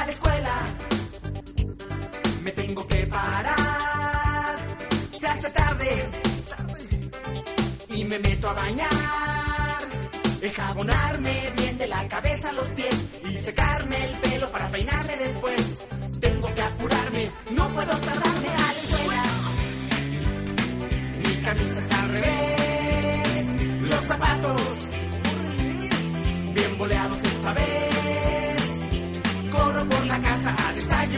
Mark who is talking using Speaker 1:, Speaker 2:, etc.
Speaker 1: la escuela, me tengo que parar. Se hace tarde y me meto a bañar, enjabonarme bien de la cabeza a los pies y se